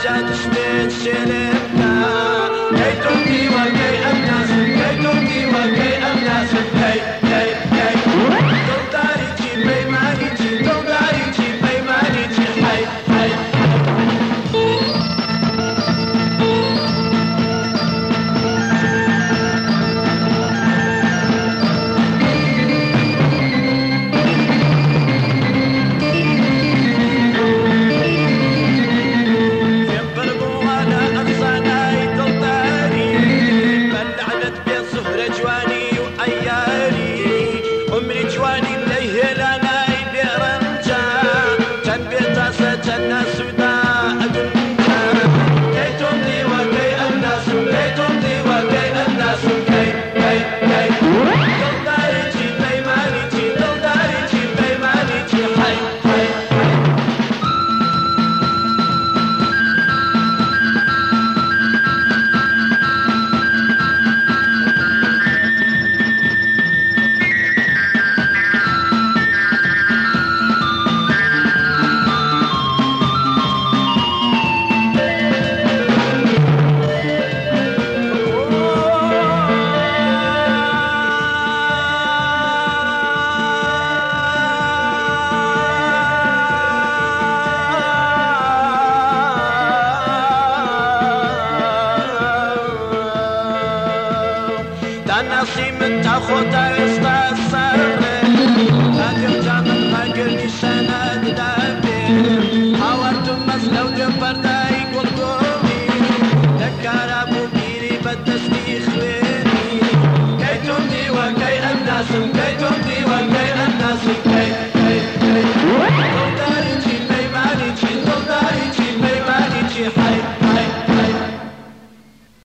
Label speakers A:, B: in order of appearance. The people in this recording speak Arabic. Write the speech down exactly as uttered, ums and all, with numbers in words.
A: حاجات شبين شلمنا كي تمضي وكي الناس كي تمضي وكي الناس هي هي هي دولداري تي بيماني تي دولداري تي بيماني تي هي هي نصيب تاخدها يستسر هاجر جامل هاجر سند دابير حاورت مسلو جبرت